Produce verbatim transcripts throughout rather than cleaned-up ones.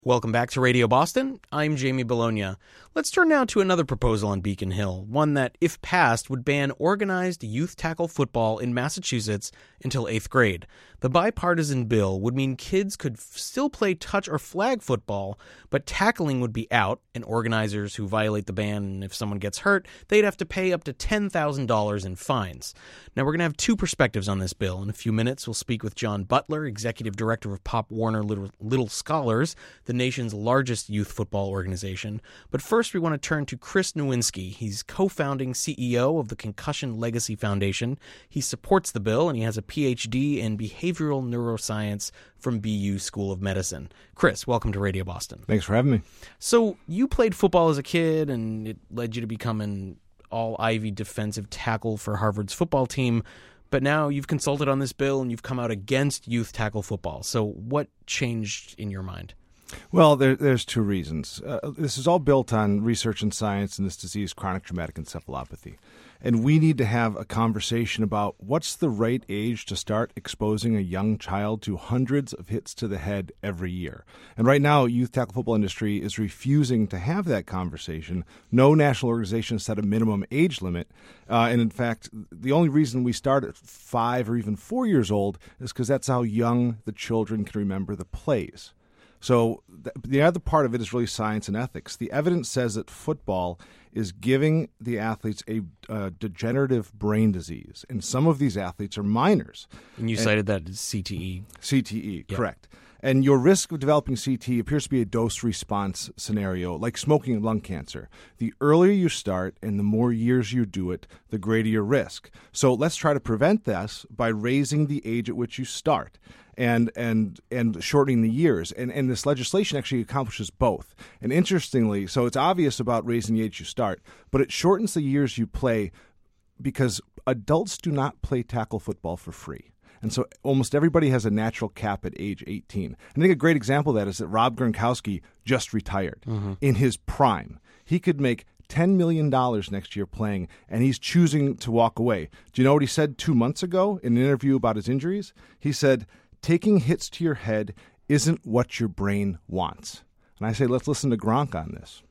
Welcome back to Radio Boston. I'm Jamie Bologna. Let's turn now to another proposal on Beacon Hill, one that, if passed, would ban organized youth tackle football in Massachusetts until eighth grade. The bipartisan bill would mean kids could f- still play touch or flag football, but tackling would be out, and organizers who violate the ban, and if someone gets hurt, they'd have to pay up to ten thousand dollars in fines. Now, we're going to have two perspectives on this bill. In a few minutes, we'll speak with John Butler, Executive Director of Pop Warner Little, Little Scholars, the nation's largest youth football organization. But first, we want to turn to Chris Nowinski. He's co-founding C E O of the Concussion Legacy Foundation. He supports the bill, and he has a P H D in behavioral neuroscience from B U School of Medicine. Chris, welcome to Radio Boston. Thanks for having me. So you played football as a kid, and it led you to become an all-Ivy defensive tackle for Harvard's football team. But now you've consulted on this bill, and you've come out against youth tackle football. So what changed in your mind? Well, there, there's two reasons. Uh, this is all built on research and science in this disease, chronic traumatic encephalopathy. And we need to have a conversation about what's the right age to start exposing a young child to hundreds of hits to the head every year. And right now, youth tackle football industry is refusing to have that conversation. No national organization has set a minimum age limit. Uh, and in fact, the only reason we start at five or even four years old is because that's how young the children can remember the plays. So the other part of it is really science and ethics. The evidence says that football is giving the athletes a uh, degenerative brain disease, and some of these athletes are minors. And you and cited that as C T E. C T E, yep. Correct. And your risk of developing C T E appears to be a dose-response scenario, like smoking and lung cancer. The earlier you start and the more years you do it, the greater your risk. So let's try to prevent this by raising the age at which you start and and and shortening the years. And, and this legislation actually accomplishes both. And interestingly, so it's obvious about raising the age you start, but it shortens the years you play because adults do not play tackle football for free. And so almost everybody has a natural cap at age eighteen. And I think a great example of that is that Rob Gronkowski just retired mm-hmm. in his prime. He could make ten million dollars next year playing, and he's choosing to walk away. Do you know what he said two months ago in an interview about his injuries? He said, taking hits to your head isn't what your brain wants. And I say, let's listen to Gronk on this.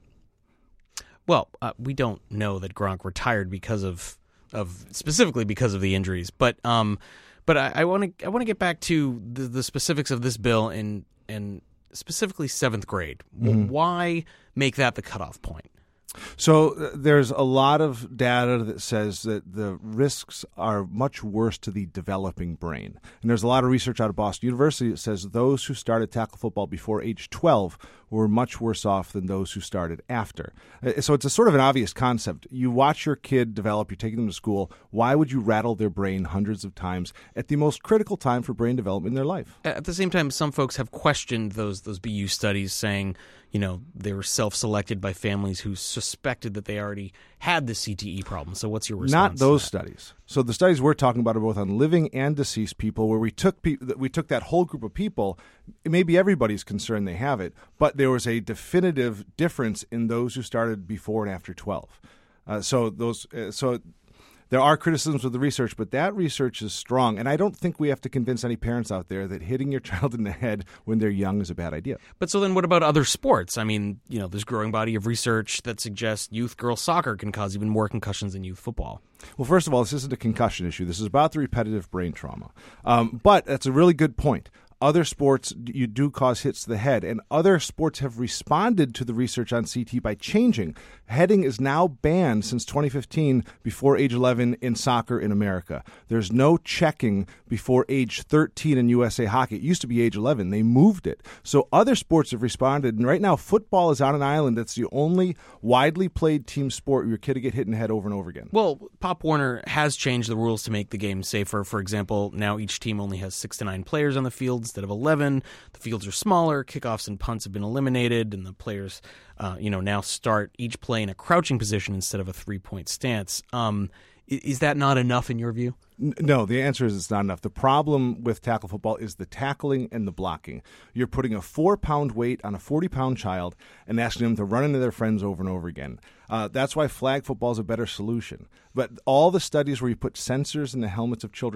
Well, uh, we don't know that Gronk retired because of, of specifically because of the injuries, but um, but I want to I want to get back to the, the specifics of this bill and and specifically seventh grade. Mm-hmm. Why make that the cutoff point? So uh, there's a lot of data that says that the risks are much worse to the developing brain. And there's a lot of research out of Boston University that says those who started tackle football before age twelve were much worse off than those who started after. Uh, so it's a sort of an obvious concept. You watch your kid develop, you're taking them to school. Why would you rattle their brain hundreds of times at the most critical time for brain development in their life? At the same time, some folks have questioned those those B U studies saying, you know, they were self-selected by families who suspected that they already had the C T E problem. So what's your response? Not those to studies. So the studies we're talking about are both on living and deceased people, where we took pe- we took that whole group of people. Maybe everybody's concerned they have it, but there was a definitive difference in those who started before and after twelve. Uh, so those uh, so. There are criticisms of the research, but that research is strong. And I don't think we have to convince any parents out there that hitting your child in the head when they're young is a bad idea. But so then what about other sports? I mean, you know, there's a growing body of research that suggests youth girls soccer can cause even more concussions than youth football. Well, first of all, this isn't a concussion issue. This is about the repetitive brain trauma. Um, but that's a really good point. Other sports, you do cause hits to the head, and other sports have responded to the research on C T by changing. Heading is now banned since twenty fifteen before age eleven in soccer in America. There's no checking before age thirteen in U S A Hockey. It used to be age eleven. They moved it. So other sports have responded, and right now football is on an island that's the only widely played team sport where your kid will get hit in the head over and over again. Well, Pop Warner has changed the rules to make the game safer. For example, now each team only has six to nine players on the field instead of eleven. The fields are smaller, kickoffs and punts have been eliminated, and the players uh, you know, now start each play in a crouching position instead of a three-point stance. Um, is that not enough in your view? No, the answer is it's not enough. The problem with tackle football is the tackling and the blocking. You're putting a four-pound weight on a forty-pound child and asking them to run into their friends over and over again. Uh, that's why flag football is a better solution. But all the studies where you put sensors in the helmets of children,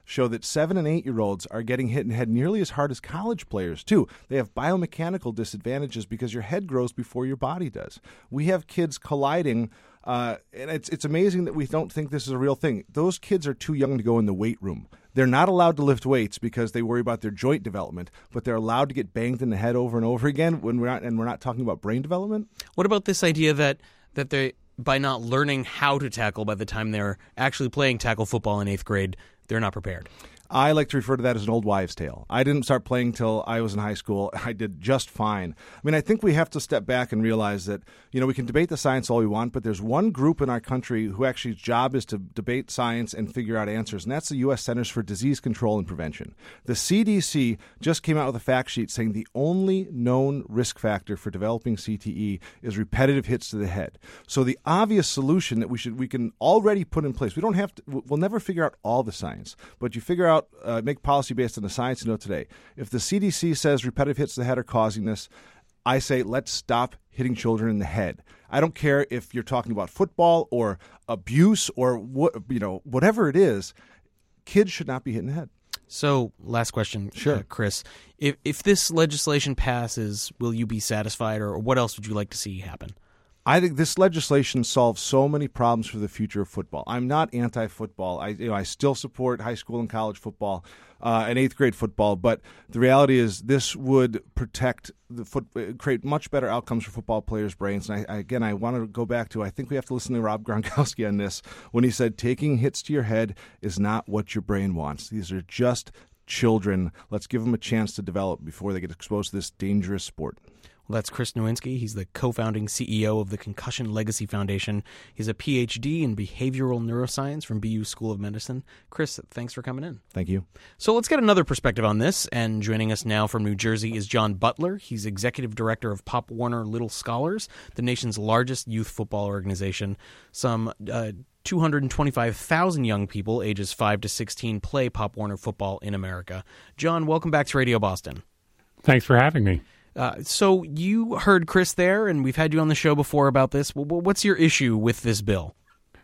show that seven and eight-year-olds are getting hit in the head nearly as hard as college players, too. They have biomechanical disadvantages because your head grows before your body does. We have kids colliding, uh, and it's it's amazing that we don't think this is a real thing. Those kids are too young to go in the weight room. They're not allowed to lift weights because they worry about their joint development, but they're allowed to get banged in the head over and over again when we're not, and we're not talking about brain development. What about this idea that that they, by not learning how to tackle by the time they're actually playing tackle football in eighth grade, they're not prepared? I like to refer to that as an old wives' tale. I didn't start playing till I was in high school. I did just fine. I mean, I think we have to step back and realize that, you know, we can debate the science all we want, but there's one group in our country who actually's job is to debate science and figure out answers, and that's the U S Centers for Disease Control and Prevention. The C D C just came out with a fact sheet saying the only known risk factor for developing C T E is repetitive hits to the head. So the obvious solution that we should we can already put in place, we don't have to, we'll never figure out all the science, but you figure out Uh, make policy based on the science you know today. If the C D C says repetitive hits to the head are causing this, I say let's stop hitting children in the head. I don't care if you're talking about football or abuse or what, you know, whatever it is. Kids should not be hit in the head. So, last question, sure, uh, Chris. If if this legislation passes, will you be satisfied, or what else would you like to see happen? I think this legislation solves so many problems for the future of football. I'm not anti-football. I, you know, I still support high school and college football uh, and eighth grade football. But the reality is, this would protect the foot, create much better outcomes for football players' brains. And I, I, again, I want to go back to I think we have to listen to Rob Gronkowski on this when he said, "Taking hits to your head is not what your brain wants. These are just children. Let's give them a chance to develop before they get exposed to this dangerous sport." Well, that's Chris Nowinski. He's the co-founding C E O of the Concussion Legacy Foundation. He's a P H D in behavioral neuroscience from B U School of Medicine. Chris, thanks for coming in. Thank you. So let's get another perspective on this. And joining us now from New Jersey is John Butler. He's executive director of Pop Warner Little Scholars, the nation's largest youth football organization. Some uh, two hundred twenty-five thousand young people ages five to sixteen play Pop Warner football in America. John, welcome back to Radio Boston. Thanks for having me. Uh, so you heard Chris there, and we've had you on the show before about this. What's your issue with this bill?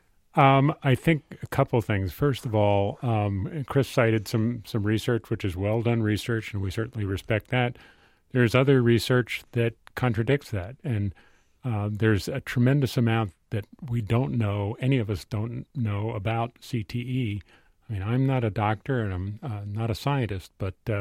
Um, I think a couple of things. First of all, um, Chris cited some some research, which is well done research, and we certainly respect that. There's other research that contradicts that, and uh, there's a tremendous amount that we don't know, any of us don't know about C T E. I mean, I'm not a doctor, and I'm uh, not a scientist, but uh,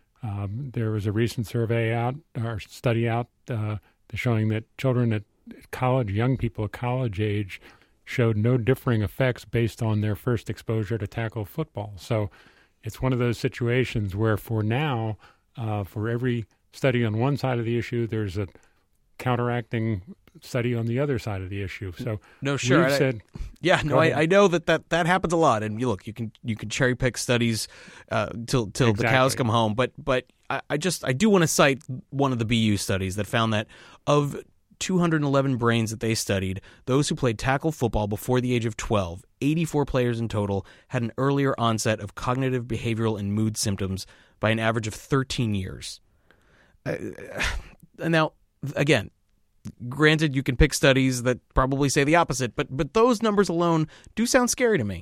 Um, there was a recent survey out, or study out, uh, showing that children at college, young people at college age, showed no differing effects based on their first exposure to tackle football. So it's one of those situations where for now, uh, for every study on one side of the issue, there's a counteracting study on the other side of the issue. So no, sure. we've I, said, yeah, no, I, I know that, that that happens a lot. And you look, you can you can cherry pick studies uh, till till exactly. the cows come home. But but I, I just I do want to cite one of the B U studies that found that of two hundred eleven brains that they studied, those who played tackle football before the age of twelve, eighty-four players in total had an earlier onset of cognitive, behavioral, and mood symptoms by an average of thirteen years. Uh, now, again, granted, you can pick studies that probably say the opposite, but but those numbers alone do sound scary to me.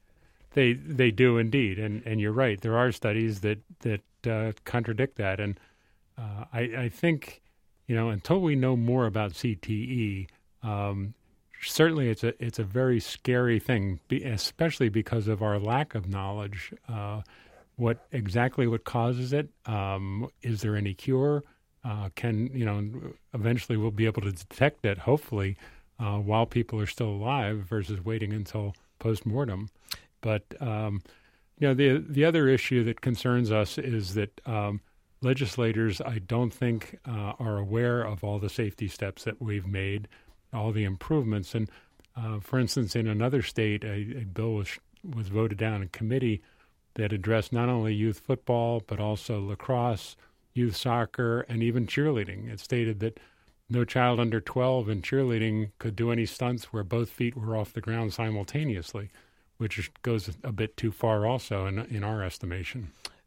They they do indeed, and and you're right. There are studies that that uh, contradict that, and uh, I I think, you know, until we know more about C T E, um, certainly it's a it's a very scary thing, especially because of our lack of knowledge. Uh, what exactly what causes it? Um, is there any cure? Uh, can, you know, eventually we'll be able to detect it, hopefully, uh, while people are still alive versus waiting until postmortem. But, um, you know, the the other issue that concerns us is that um, legislators, I don't think, uh, are aware of all the safety steps that we've made, all the improvements. And, uh, for instance, in another state, a, a bill was, was voted down in committee that addressed not only youth football, but also lacrosse, youth soccer, and even cheerleading. It stated that no child under twelve in cheerleading could do any stunts where both feet were off the ground simultaneously, which goes a bit too far also in, in our estimation.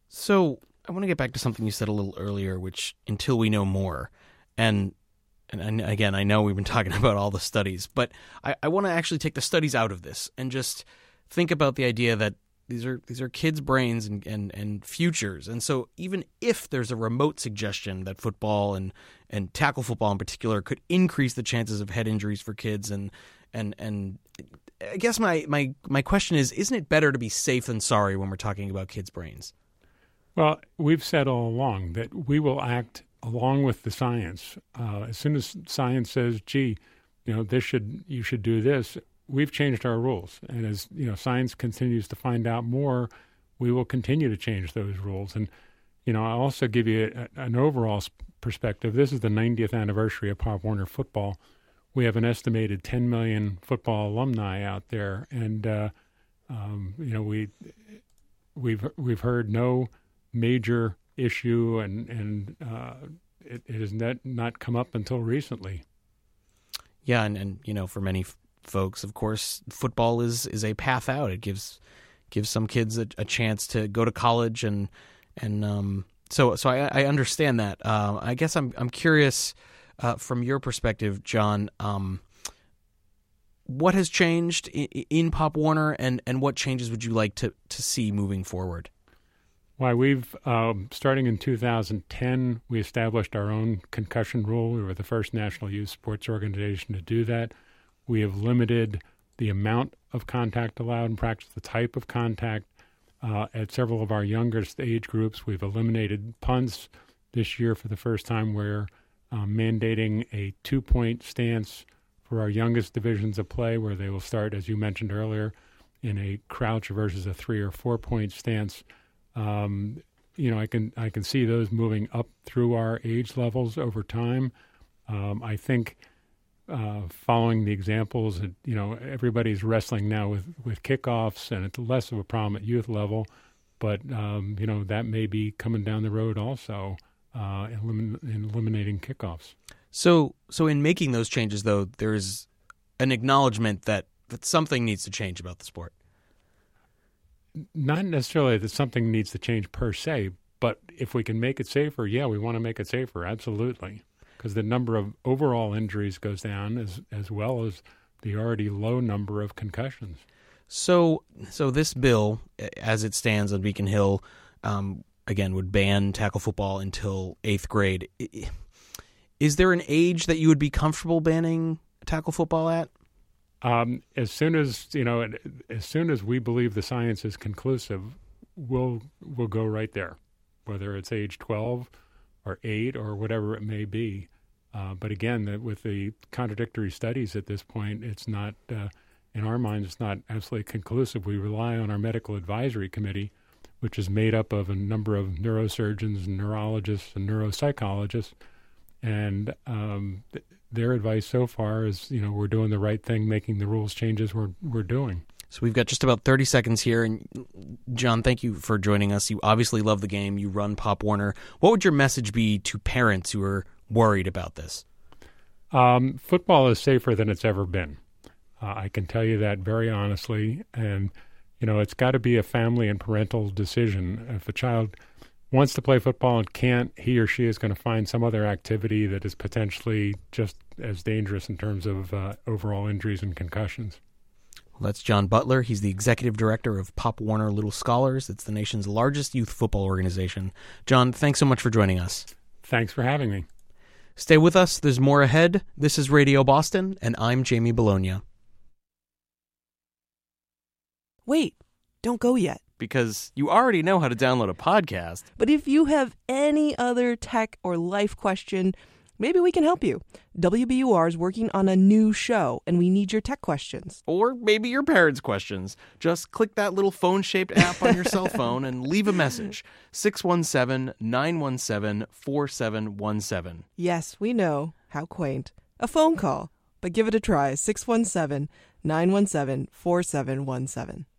So I want to get back to something you said a little earlier, which until we know more, and and again, I know we've been talking about all the studies, but I, I want to actually take the studies out of this and just think about the idea that these are these are kids' brains and, and, and futures. And so even if there's a remote suggestion that football and, and tackle football in particular could increase the chances of head injuries for kids, and and and I guess my, my, my question is, isn't it better to be safe than sorry when we're talking about kids' brains? Well, we've said all along that we will act along with the science. Uh, as soon as science says, gee, you know, this should you should do this, we've changed our rules. And as you know, science continues to find out more, we will continue to change those rules. And you know, I'll also give you a, an overall perspective. This is the ninetieth anniversary of Pop Warner football. We have an estimated ten million football alumni out there, and uh, um, you know, we we've we've heard no major issue, and and uh, it, it has not not come up until recently. Yeah, and, and you know, for many f- folks, of course, football is, is a path out. It gives gives some kids a, a chance to go to college, and and um, so so I, I understand that. Uh, I guess I'm I'm curious uh, from your perspective, John. Um, what has changed in, in Pop Warner, and, and what changes would you like to, to see moving forward? Why, we've, um, starting in two thousand ten, we established our own concussion rule. We were the first national youth sports organization to do that. We have limited the amount of contact allowed in practice, the type of contact. Uh, at several of our youngest age groups, we've eliminated punts. This year, for the first time, we're uh, mandating a two-point stance for our youngest divisions of play, where they will start, as you mentioned earlier, in a crouch versus a three- or four-point stance. Um, you know, I can I can see those moving up through our age levels over time. Um, I think uh, following the examples, that, you know, everybody's wrestling now with, with kickoffs, and it's less of a problem at youth level. But, um, you know, that may be coming down the road also, uh, elimin- in eliminating kickoffs. So so in making those changes, though, there's an acknowledgement that, that something needs to change about the sport. Not necessarily that something needs to change per se, but if we can make it safer, yeah, we want to make it safer, absolutely. Because the number of overall injuries goes down as as well as the already low number of concussions. So so this bill, as it stands on Beacon Hill, um, again, would ban tackle football until eighth grade. Is there an age that you would be comfortable banning tackle football at? Um, as soon as you know, as soon as we believe the science is conclusive, we'll we'll go right there, whether it's age twelve or eight or whatever it may be. Uh, but again, the, with the contradictory studies at this point, it's not uh, in our minds. It's not absolutely conclusive. We rely on our medical advisory committee, which is made up of a number of neurosurgeons, and neurologists, and neuropsychologists, and um, th- their advice so far is, you know, we're doing the right thing, making the rules changes we're we're doing. So we've got just about thirty seconds here. And John, thank you for joining us. You obviously love the game. You run Pop Warner. What would your message be to parents who are worried about this? Um, football is safer than it's ever been. Uh, I can tell you that very honestly. And, you know, it's got to be a family and parental decision. If a child wants to play football and can't, he or she is going to find some other activity that is potentially just as dangerous in terms of uh, overall injuries and concussions. Well, that's John Butler. He's the executive director of Pop Warner Little Scholars. It's the nation's largest youth football organization. John, thanks so much for joining us. Thanks for having me. Stay with us. There's more ahead. This is Radio Boston, and I'm Jamie Bologna. Wait, don't go yet. Because you already know how to download a podcast. But if you have any other tech or life question, maybe we can help you. W B U R is working on a new show, and we need your tech questions. Or maybe your parents' questions. Just click that little phone-shaped app on your cell phone and leave a message. six one seven, nine one seven, four seven one seven. Yes, we know. How quaint. A phone call. But give it a try. six one seven, nine one seven, four seven one seven.